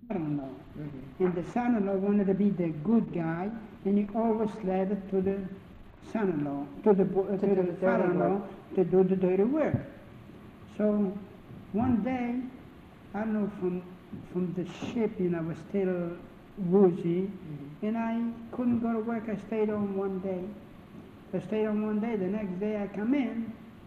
son-in-law. Mm-hmm. And the son-in-law wanted to be the good guy, and he always led it to the son-in-law, to the father-in-law, to do the dirty work. So one day, I don't know, from the ship, I was still woozy, and I couldn't go to work. I stayed home one day. The next day I come in.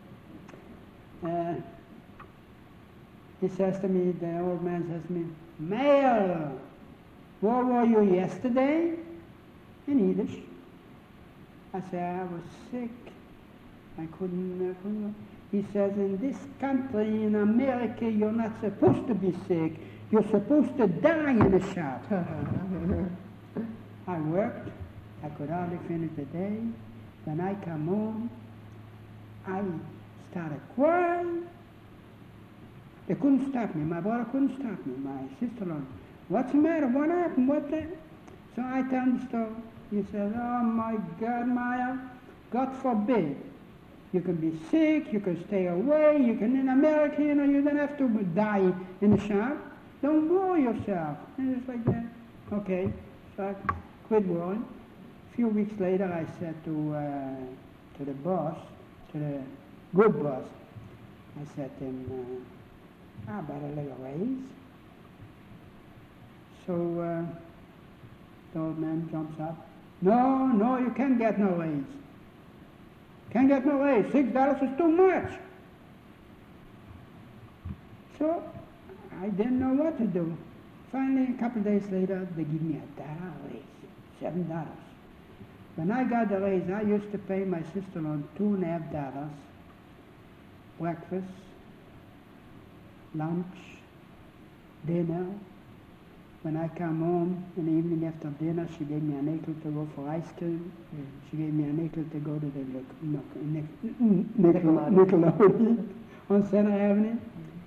He says to me, the old man says to me, "Mayor, where were you yesterday?" In Yiddish. I said, "I was sick. I couldn't." He says, "In this country, in America, you're not supposed to be sick. You're supposed to die in a shop." I worked. I could hardly finish the day. When I come home, I started crying. They couldn't stop me. My brother couldn't stop me. My sister-in-law, "What's the matter? What happened? What the?" So I tell him the story. He says, "Oh my God, Maya, God forbid. You can be sick, you can stay away, you can in America, you don't have to die in the shop. Don't worry yourself." And it's like that. Okay, so I quit worrying. A few weeks later, I said to the boss, to the good boss, I said to him, "How about a little raise?" So the old man jumps up. No, you can't get no raise. Can't get no raise. $6 is too much." So I didn't know what to do. Finally, a couple of days later, they give me $1 raise, $7. When I got the raise, I used to pay my sister-in-law $2.50, breakfast, lunch, dinner. When I come home in the evening after dinner, she gave me a nickel to go for ice cream. She gave me a nickel to go to the Nickelodeon on Center Avenue.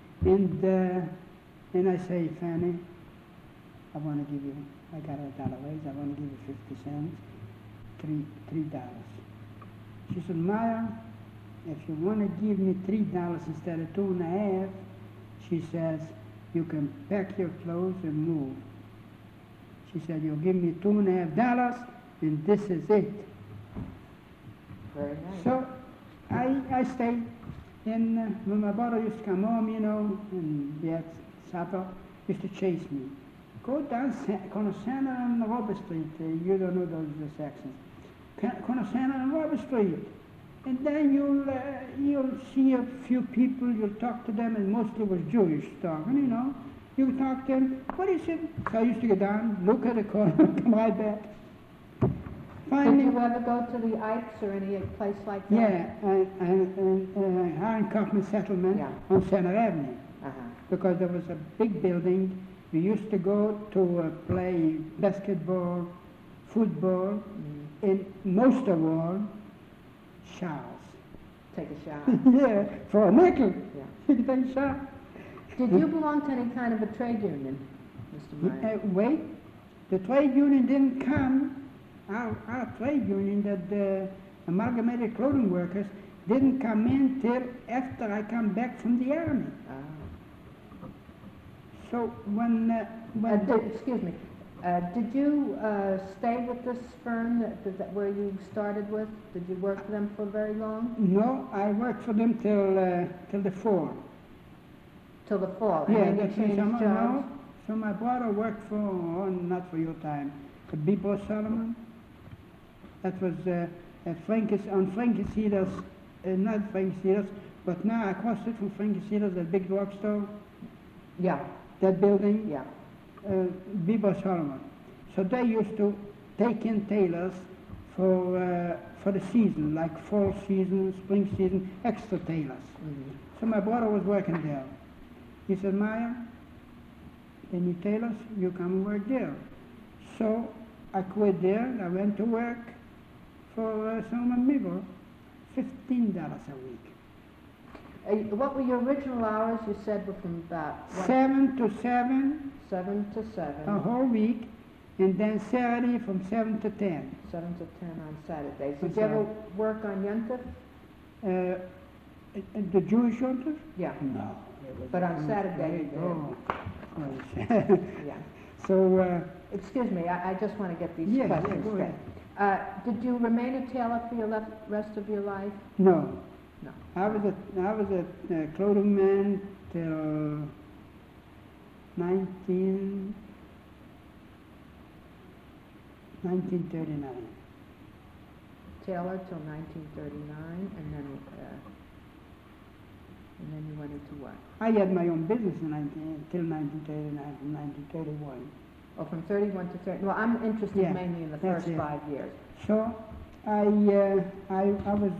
And I say, "Fanny, I want to give you, I got $1 raise, I want to give you 50 cents, $3. She said, "Maya, if you want to give me $3 instead of 2.50, she says, you can pack your clothes and move." She said, "You'll give me $2.50, and this is it." Very nice. So I stayed, and when my brother used to come home, and we had supper, used to chase me. "Go down Conosana and Robert Street." You don't know those sections. Conosana and Robert Street. And then you'll see a few people, you'll talk to them, and mostly was Jewish talking, You talk to them, "What is it?" So I used to go down, look at the corner, come right back. Finally, did you ever go to the Ikes or any place like that? Yeah, and Hiram Kaufman Settlement on Center Avenue. Because there was a big building. We used to go to play basketball, football, and most of all, showers. Take a shower. Yeah, for a nickel. Yeah. You can take a shower. Did you belong to any kind of a trade union, Mr. Meyer? Wait, the trade union didn't come. Our trade union, the Amalgamated Clothing Workers, didn't come in till after I come back from the army. So when excuse me, did you stay with this firm that where you started with? Did you work for them for very long? No, I worked for them till the fall. Till the fall. Yeah, and then you changed jobs. No. So my brother worked for, not for your time, Bebo Solomon. That was on Frankie Cedars, not Frankie Cedars, but now across it from Frankie Cedars, that big drugstore. Yeah. That building. Yeah. Bebo Solomon. So they used to take in tailors for the season, like fall season, spring season, extra tailors. Mm-hmm. So my brother was working there. He said, "Maya, they need tailors, you come and work there." So I quit there. I went to work for Solomon Bebo, $15 a week. What were your original hours? You said were from about 7 to 7. 7 to 7. A whole week, and then Saturday from 7 to 10. 7 to 10 on Saturdays. Did On you ever Saturday. work on Yom Tov? The Jewish shelters? Yeah. No, It was But on a Saturday you great- did. Oh, yes. Yeah. So, Excuse me, I just want to get these yeah, questions go straight. ahead. Did you remain a tailor for your rest of your life? No. No. I was a clothing man till 1939. Tailor till 1939, and then you went into what? I had my own business till 1939 and 1931. Oh, from 31 to 30. Well, I'm interested Yeah, mainly in the that's first it. 5 years. So I was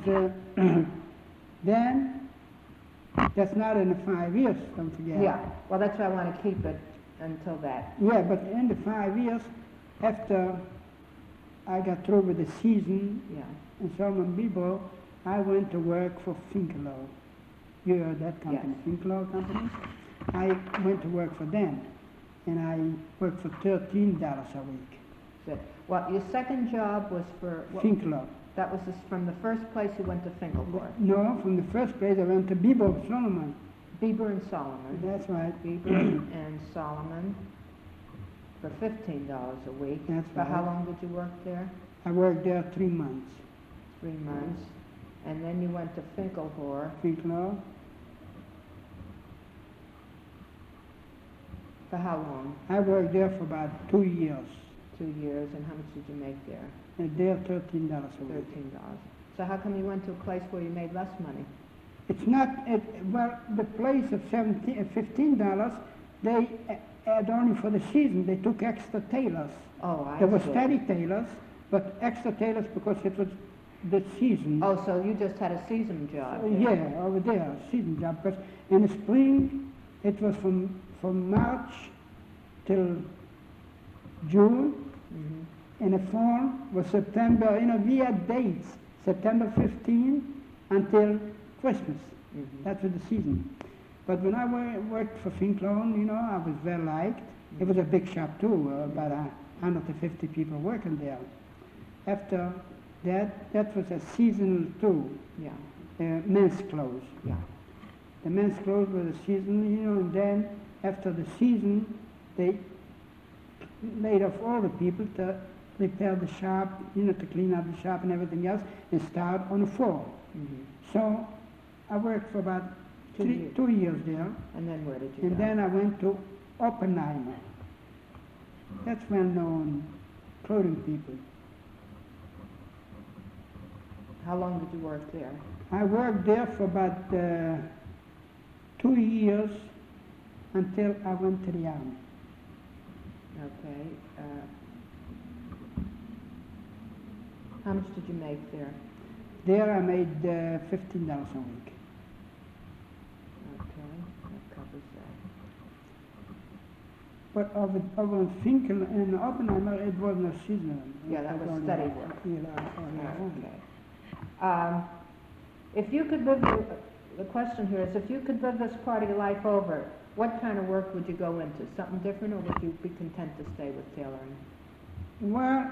then. That's not in the 5 years. Don't forget. Yeah. Well, that's why I want to keep it until that. Yeah, but in the 5 years after I got through with the season Yeah. in Solomon Bibo, I went to work for Finkler. You heard that company, Yes. Finkler Company. I went to work for them, and I worked for $13 a week. Good. Well, your second job was for what? Finkler. That was from the first place you went to Finkelborg. No, from the first place I went to Bibo Solomon. Bieber and Solomon. That's right. Bieber and Solomon for $15 a week. That's For how right. long did you work there? I worked there 3 months. 3 months. And then you went to Finkelhor Finkler. for how long? I worked there for about 2 years. 2 years. And how much did you make there? And there $13 a week. $13. So how come you went to a place where you made less money? It's not, well, the place of $15, they had only for the season. They took extra tailors. Oh, I There were see. steady tailors, but extra tailors because it was the season. Oh, so you just had a season job? Yeah, over there, season job. Because in the spring, it was from March till June. Mhm. In the fall was September. You know, we had dates, September 15 until Christmas. Mhm. That was the season. But when I worked for Finkler, you know, I was well liked. It was a big shop too, about 150 people working there. After that was a seasonal too, Yeah. men's clothes. Yeah. The men's clothes were the season, you know, and then after the season, they laid off all the people to repair the shop, you know, to clean up the shop and everything else, and start on the floor. Mhm. So I worked for about 2 2 years there, And then where did you and go? then I went to Oppenheimer. That's well-known clothing people. How long did you work there? I worked there for about 2 years until I went to the army. Okay. How much did you make there? There I made $15 a week. Okay, that covers that. But over in Finkel and Oppenheimer, it wasn't a seasonal. Yeah, that It was only steady a- work. Yeah, Okay. If you could live, the question here is, if you could live this part of your life over, what kind of work would you go into? Something different, or would you be content to stay with tailoring? Well,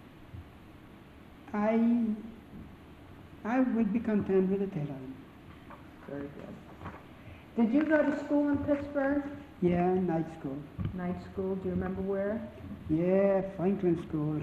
I would be content with the tailoring. Very good. Did you go to school in Pittsburgh? Yeah, night school. Night school, do you remember where? Yeah, Franklin School.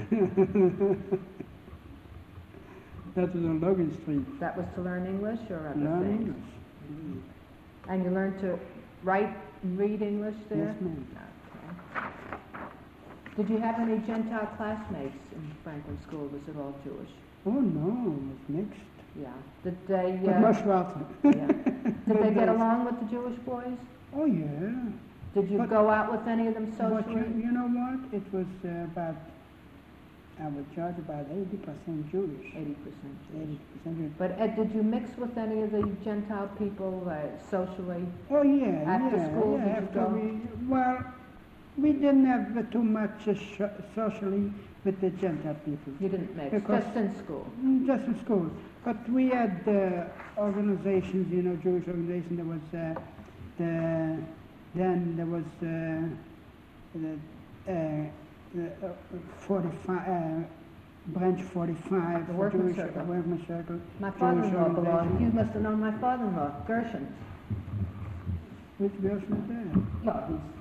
That was on Logan Street. That was to learn English or other Learn things? English. And you learned to write and read English there? Yes, ma'am. Okay. Did you have any Gentile classmates in Franklin School? Was it all Jewish? Oh no, it was mixed. Yeah. Did they? But much Schwarzer. Yeah. Did they get along with the Jewish boys? Oh yeah. Did you But- go out with any of them But socially? you know what? It was about, I would judge about 80% Jewish. 80% Jewish. 80% Jewish. But Ed, did you mix with any of the Gentile people socially? Oh yeah, After yeah, school, yeah. did you After go? we didn't have too much socially with the Gentile people. You didn't mix, Because- just in school. Just in school. But we had organizations, you know, Jewish organization. There was then there was the 45, branch 45, The Workman Jewish Circle. Workman Circle. My Jewish father-in-law belonged, organization. you must have known my father-in-law, Gershon. Which version is that? Well, he's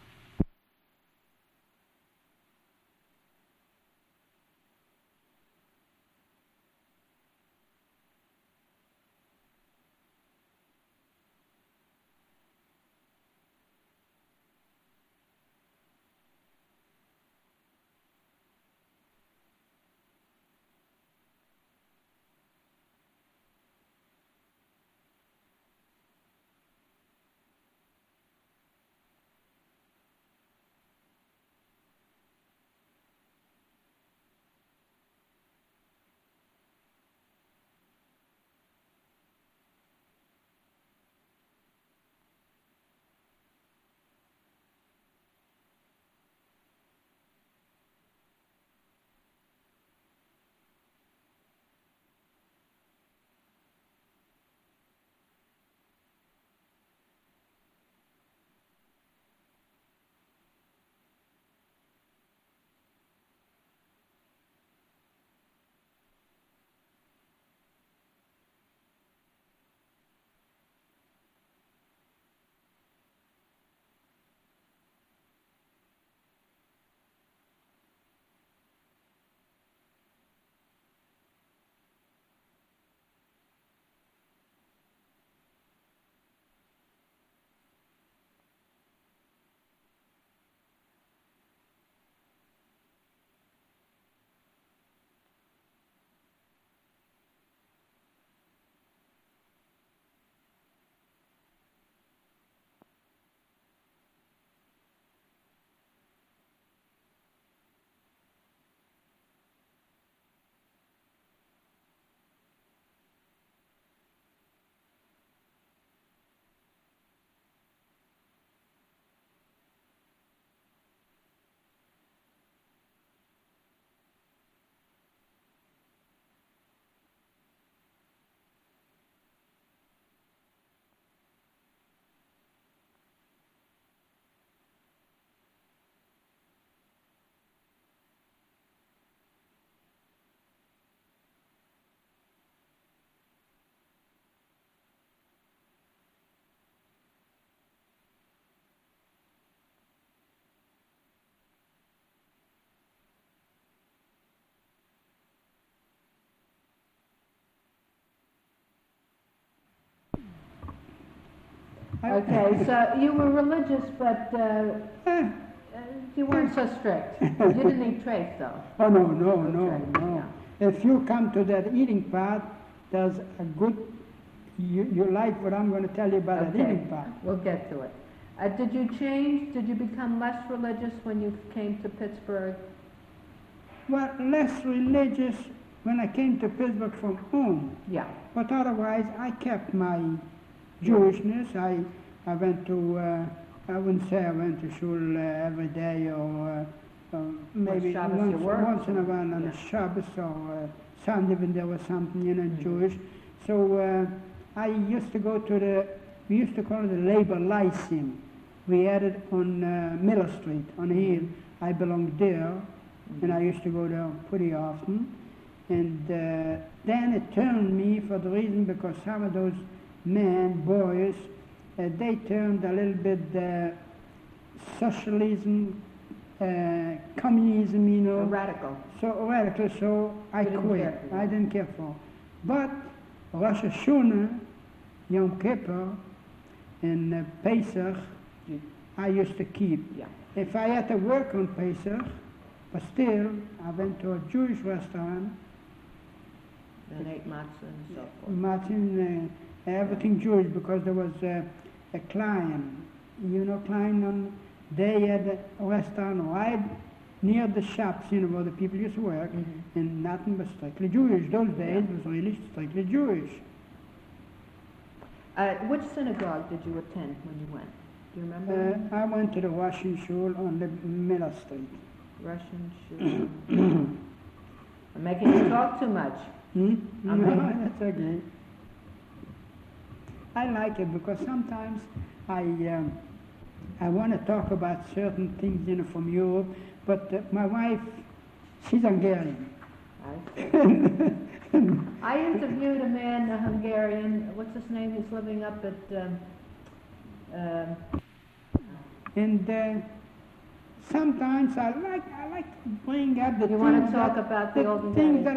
okay. So you were religious, but you weren't so strict. You didn't eat trace, though. Oh, no. Yeah. If you come to that eating part, there's a good, you like what I'm going to tell you about that eating part. We'll get to it. Did you change? Did you become less religious when you came to Pittsburgh? Well, less religious when I came to Pittsburgh from home. Yeah. But otherwise, I kept my Jewishness. I went to, I wouldn't say I went to shul every day or maybe once in a while on the Shabbos or Sunday when there was something, Jewish. So I used to go to we used to call it the Labor Lyceum. We had it on Miller Street, on the hill. I belonged there, and I used to go there pretty often. And then it turned me for the reason because some of those boys, they turned a little bit socialism, communism, Radical. So radical, so I quit. I didn't care for. But Rosh Hashanah, Yom Kippur, and Pesach, I used to keep. Yeah. If I had to work on Pesach, but still, I went to a Jewish restaurant. And ate matzah and so forth. Matzah, everything Jewish, because there was a Klein. You know Klein? They had a restaurant right near the shops, where the people used to work, and nothing but strictly Jewish. Those days was really strictly Jewish. Which synagogue did you attend when you went? Do you remember? I went to the Russian shul on the Miller Street. Russian shul. I'm making you talk too much. No, that's okay. I like it because sometimes I want to talk about certain things, from Europe, but my wife, she's Hungarian. I interviewed a man, a Hungarian. What's his name? He's living up at And sometimes I like to bring up the You want things to talk that, about the olden things days? that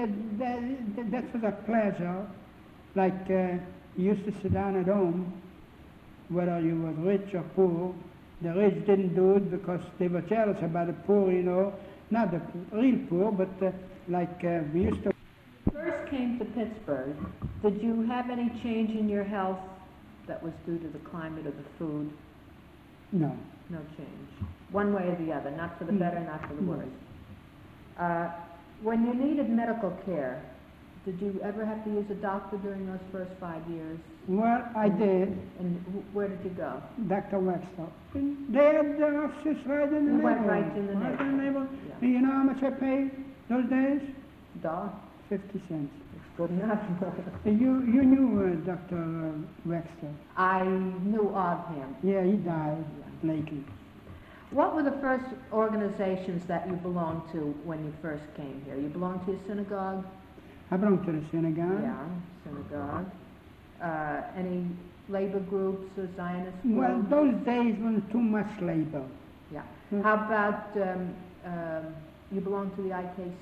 that was a pleasure. Like you used to sit down at home, whether you were rich or poor. The rich didn't do it because they were jealous about the poor, you know, not the real poor, but we used to. First came to Pittsburgh. Did you have any change in your health that was due to the climate or the food? No. No change. One way or the other, not for the better, not for the No. worse. When you needed medical care, did you ever have to use a doctor during those first 5 years? Well, I did. And where did you go? Dr. Wexler. They had the offices right in the You neighborhood. went right in the neighborhood. Yeah. And you know how much I paid those days? Duh. 50 cents. It's good enough. You knew Dr. Wexler. I knew of him. Yeah, he died lately. What were the first organizations that you belonged to when you first came here? You belonged to a synagogue? I belonged to the synagogue. Yeah, synagogue. Any labor groups or Zionist groups? Well, those days was too much labor. Yeah. How about, you belonged to the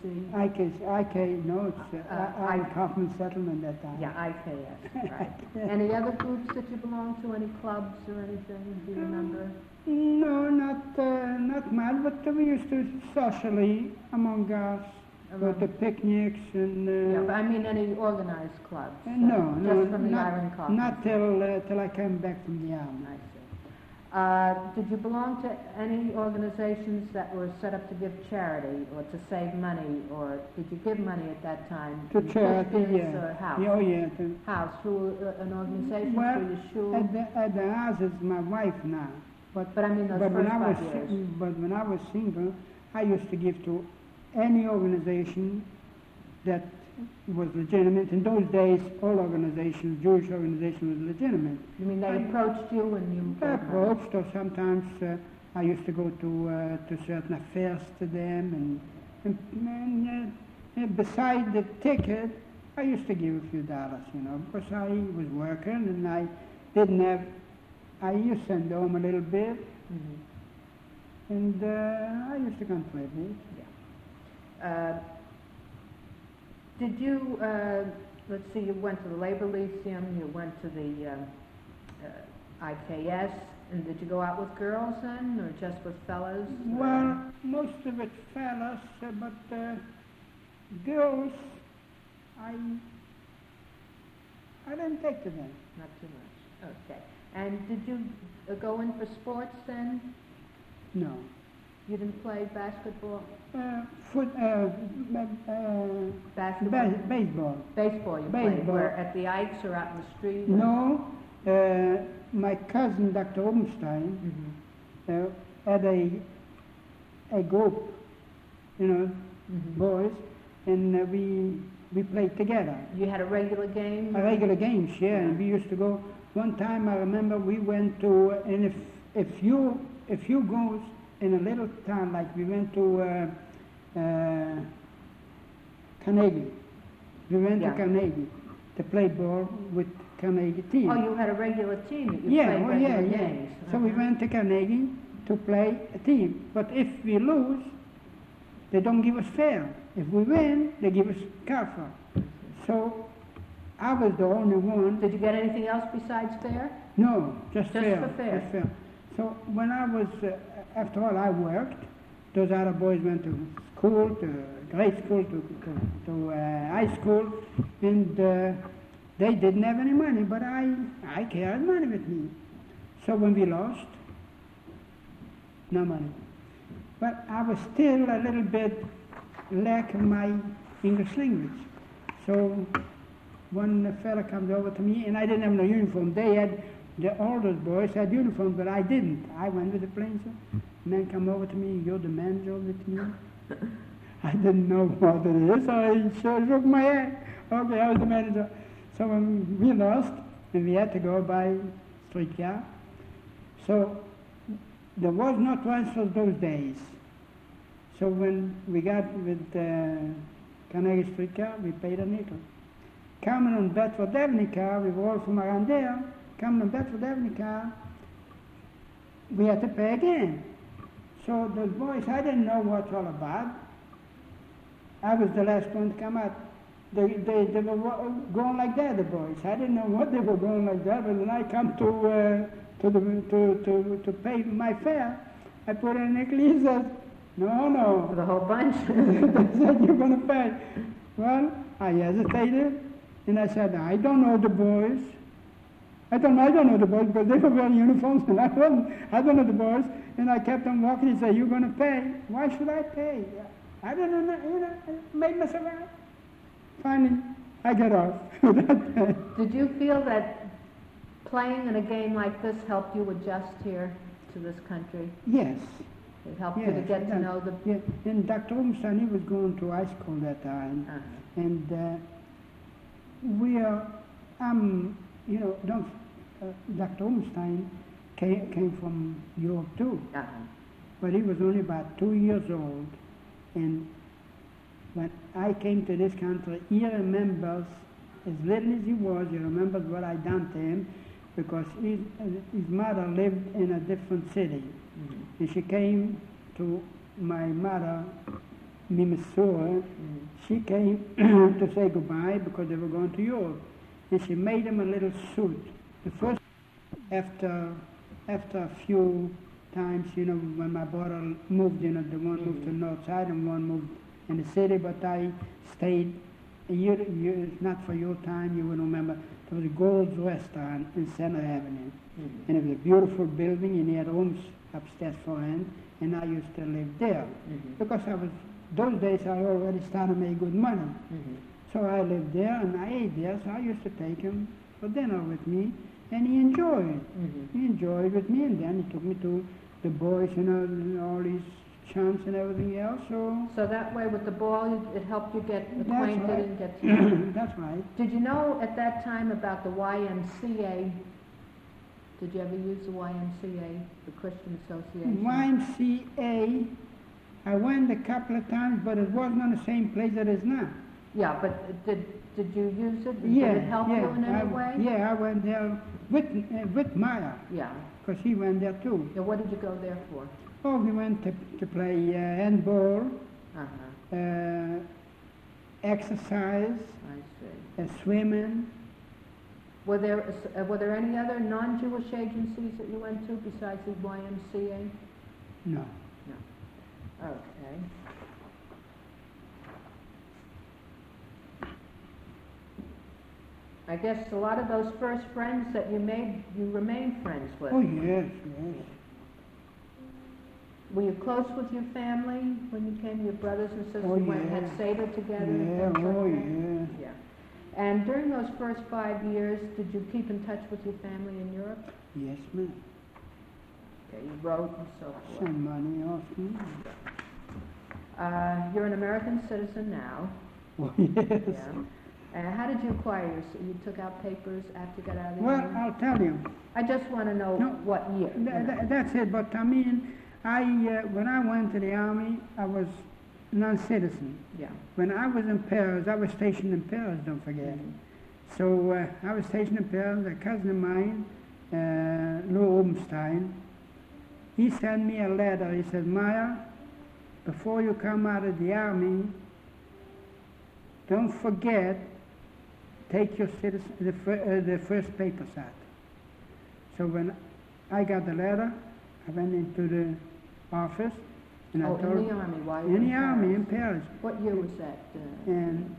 IKC? No, it's Kaufman Settlement at that time. Yeah, IKS, right. Any other groups that you belonged to? Any clubs or anything? Do you remember? No, not much, but we used to socially among us go to picnics and. Yeah, but I mean any organized clubs? No, just from the Iron Coffin? not till I came back from the army. I see. Did you belong to any organizations that were set up to give charity or to save money, or did you give money at that time? To charity, Christians yeah. or house? Oh, yeah. House, through an organization, Well, through your shul? at the house is my wife now. But I mean those But first when I was 5 years. but when I was single, I used to give to any organization that was legitimate. In those days, all organizations, Jewish organizations, was legitimate. You mean they approached you and you gave money? Approached, or sometimes I used to go to certain affairs to them, and beside the ticket, I used to give a few dollars, you know, because I was working and I didn't have. I used to send home a little bit, and I used to contribute. Did you, let's see, you went to the Labor Lyceum, you went to the IKS, and did you go out with girls then, or just with fellas? Well, most of it fellas, but girls, I didn't take to them. Not too much, okay. And did you go in for sports then? No. You didn't play basketball? Basketball. Baseball. Baseball you played, where, at the Ikes or out in the street? No, my cousin, Dr. Obenstein, had a group, you know, boys, and we played together. You had a regular game? A regular games, yeah, and we used to go. One time I remember we went to, and if you go in a little town, like we went to Carnegie. We went to Carnegie to play ball with Carnegie team. Oh, you had a regular team that you played regular games. So we went to Carnegie to play a team. But if we lose, they don't give us fair. If we win, they give us carful. So I was the only one. Did you get anything else besides fair? No, just fair. For fair. Just fair. So when I was, after all, I worked. Those other boys went to school, to grade school, to high school, and they didn't have any money, but I carried money with me. So when we lost, no money. But I was still a little bit lack of my English language. So one fella comes over to me, and I didn't have no uniform. They had, the oldest boys had uniforms, but I didn't. I went with the plain, so man come over to me, you're the manager with me. I didn't know what it is, so I shook my head. Okay, I was the manager. So when we lost, and we had to go by streetcar, so there was no transfer those days. So when we got with Carnegie streetcar, we paid a nickel. Coming on Bedford Avenue car, we were all from around there, coming on Bedford Avenue car, we had to pay again. So those boys, I didn't know what's all about. I was the last one to come out. They were going like that, the boys. I didn't know what they were going like that, but when I come to pay my fare, I put in a nickel. He said, no. For the whole bunch? They said, you're going to pay. Well, I hesitated, and I said, I don't know the boys. I don't know the boys, because they were wearing uniforms, and I don't know the boys. And I kept on walking. He said, you're going to pay. Why should I pay? I don't know, made myself out. Finally, I got off. Did you feel that playing in a game like this helped you adjust here to this country? Yes. It helped you to get to know the... Yeah, and Dr. Umstein, he was going to high school that time. Uh-huh. And Dr. Umstein came from Europe too. Uh-huh. But he was only about 2 years old. And when I came to this country, he remembers, as little as he was, he remembers what I done to him, because his mother lived in a different city. Mm-hmm. And she came to my mother, Minnesota. Mm-hmm. She came to say goodbye because they were going to Europe. And she made him a little suit. The first, after a few times, when my brother moved, the one moved to the north side and one moved in the city, but I stayed a year, it's not for your time, you will remember, there was a Gold's Restaurant in Center Avenue. Mm-hmm. And it was a beautiful building, and he had rooms upstairs for rent, and I used to live there. Mm-hmm. Because those days I already started to make good money. Mm-hmm. So I lived there, and I ate there, so I used to take him for dinner with me, and he enjoyed. Mm-hmm. He enjoyed with me, and then he took me to the boys, and all these chants and everything else, So that way with the ball, it helped you get That's acquainted right. and get to know. That's right. Did you know at that time about the YMCA? Did you ever use the YMCA, the Christian Association? YMCA, I went a couple of times, but it wasn't on the same place it is now. Yeah, but did you use it? Yeah, Did it help you in any way? Yeah, I went there with Maya, Yeah. because he went there too. Yeah, what did you go there for? Oh, we went to play handball, Uh-huh. exercise, I see. swimming. Were there any other non-Jewish agencies that you went to besides the YMCA? No. Okay. I guess a lot of those first friends that you made, you remained friends with. Oh, yes. Were you close with your family when you came, your brothers and sisters? Oh, went and yeah. had Seder together? and Yeah, things like oh, that? yeah. Yeah. And during those first 5 years, did you keep in touch with your family in Europe? Yes, ma'am. Okay, you wrote and so forth. Some money often. You're an American citizen now. Oh, yes. Yeah. How did you acquire you took out papers after you got out of the Well, army? I'll tell you. I just want to know No, what year. That's it, but I mean, when I went to the army, I was non-citizen. Yeah. When I was in Paris, I was stationed in Paris, don't forget. Mm-hmm. So I was stationed in Paris, a cousin of mine, Lou Umstein, he sent me a letter. He said, Maya, before you come out of the army, don't forget, take your the first papers out. So when I got the letter, I went into the office, and I told in the army, why you were in the army Paris? in Paris, What year was that? in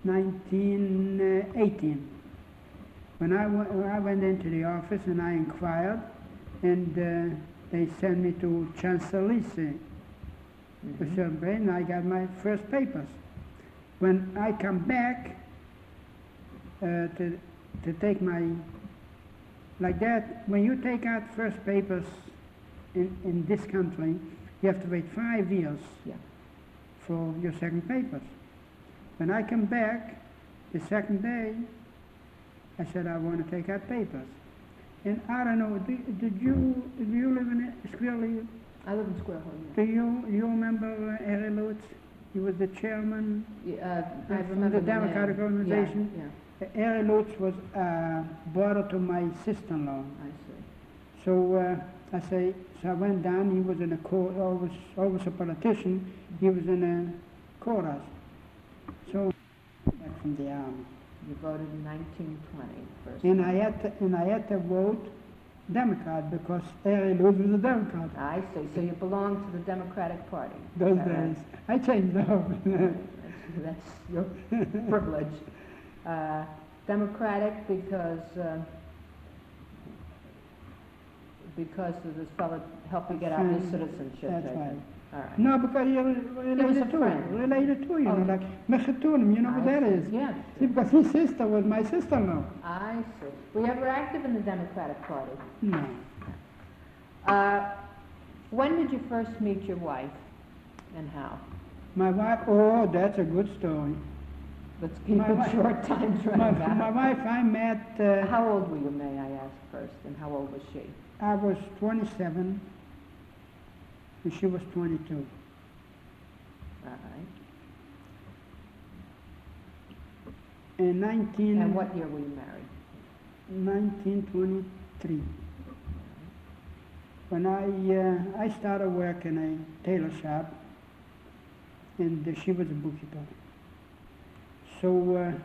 1918. When I went into the office and I inquired, and they sent me to Champs-Élysées, and I got my first papers. When I come back to take my, like that, when you take out first papers in this country, you have to wait 5 years for your second papers. When I come back the second day, I said I want to take out papers. And I don't know, do you live in Square Hill? I live in Square Hill, Do you remember Harry Lutz? He was the chairman I from remember the Democratic name. Organization. Yeah, Harry Lutz was brother to my sister-in-law. I see. So I say, so I went down, he was in a court, always a politician, he was in a chorus. So, back from the army. You voted in 1920 first. And I had to vote Democrat because Harry Lewis was a Democrat. I see. So you belong to the Democratic Party. Those Is that right? days. I changed over. That's your privilege. Democratic because of this fellow helped you get out your citizenship. That's I right. think. All right. No, because you're was related a to friend. him. Related to you, Oh. like Mechatunim, you know what that is? Yeah. See, because his sister was my sister-in-law. I see. Were you ever active in the Democratic Party? No. When did you first meet your wife and how? My wife, oh, that's a good story. Let's keep My it wife- short time frame. My wife, I met, How old were you, may I ask first, and how old was she? I was 27, and she was 22. All right. In And what year were you married? 1923. When I started work in a tailor shop, and she was a bookkeeper. So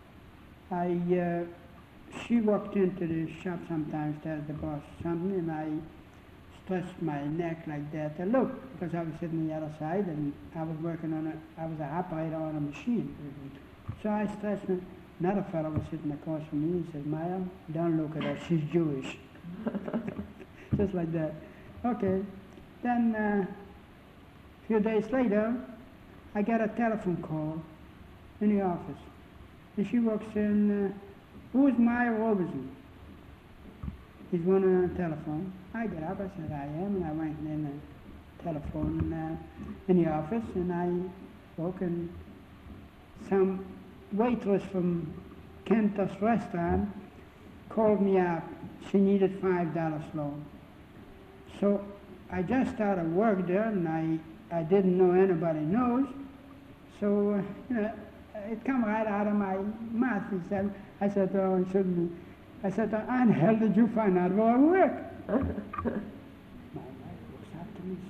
she walked into the shop sometimes, tells the boss something, and I stretched my neck like that. And look, because I was sitting on the other side, and I was working I was an operator on a machine. So I stretched me. Another fellow was sitting across from me. He says, Maya, don't look at her, she's Jewish. Just like that. Okay. Then a few days later, I got a telephone call in the office. And she walks in, who is Maya Robertson? He's one on the telephone. I got up, I said, I am, and I went in the telephone in the office, and I spoke, and some waitress from Kentus restaurant called me up. She needed $5 loan. So I just started work there, and I didn't know anybody knows. So, it come right out of my mouth. I said, oh, it shouldn't be. I said, how in the hell did you find out where I work? My wife looks up to me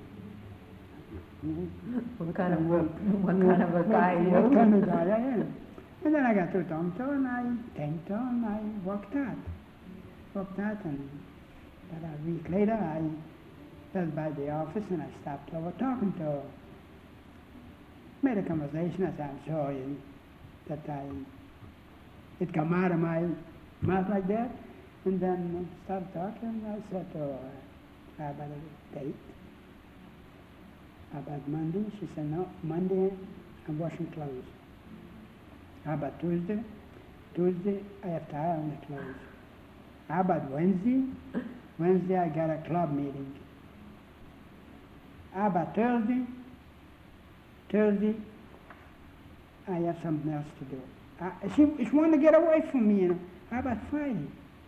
so. What kind of a guy are you? What kind of guy I am. And then I got to talk to her, and I thanked her, and I walked out. And about a week later, I was by the office, and I stopped over talking to her. Made a conversation. I said, I'm sorry that it come out of my mouth like that. And then started talking. I said to her, how about a date? How about Monday? She said, no, Monday I'm washing clothes. How about Tuesday? Tuesday I have to iron the clothes. How about Wednesday? Wednesday I got a club meeting. How about Thursday? Thursday, I have something else to do. She wanted to get away from me, How about Friday?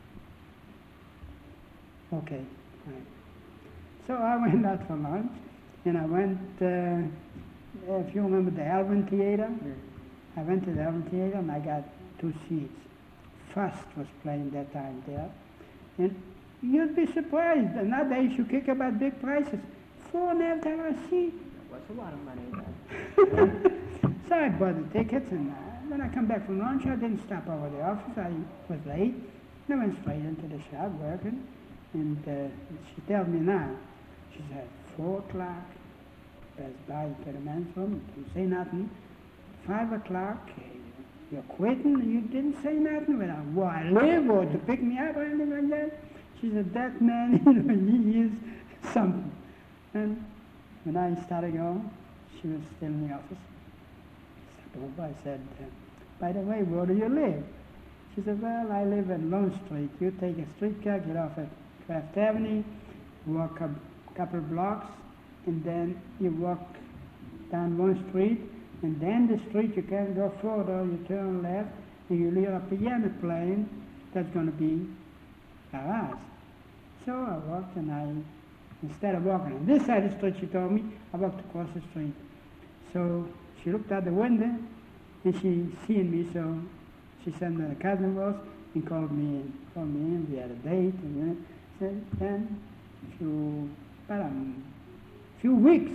Okay, fine. So I went out for lunch, and I went, if you remember the Alvin Theater, I went to the Alvin Theater, and I got 2 seats. Fust was playing that time there. And you'd be surprised, nowadays you kick about big prices. $4.50 a seat. That's a lot of money then. So I bought the tickets, and when I come back from lunch, I didn't stop over the office. I was late. And I went straight into the shop working, and she tells me now, she said, 4 o'clock, pass by to the men's room, didn't say nothing. 5 o'clock, you're quitting, you didn't say nothing about where I live or to pick me up or anything like that. She said, that man, he is something. And when I started going, she was still in the office. I stepped over, I said, by the way, where do you live? She said, well, I live at Lone Street. You take a streetcar, get off at Craft Avenue, walk a couple of blocks, and then you walk down one street, and then the street you can't go further, you turn left, and you hear a piano playing, that's going to be our house. So I walked, and instead of walking on this side of the street, she told me, I walked across the street. So she looked out the window, and she seen me, so she sent the cousin was and called me in. We had a date, and then few weeks,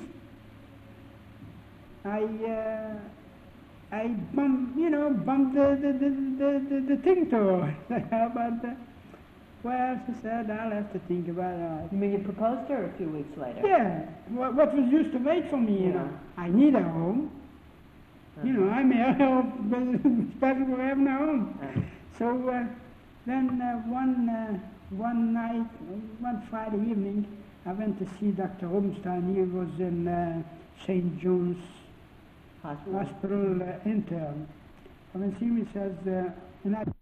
I bumped the thing to her. But, well, she said, I'll have to think about it. You mean you proposed to her a few weeks later? Yeah, what was used to wait for me, you know. I need a home. You know, I'm here, especially for having a home. So then one night, one Friday evening, I went to see Dr. Rubinstein. He was in St. John's Hospital intern. I went to see him, he says, and I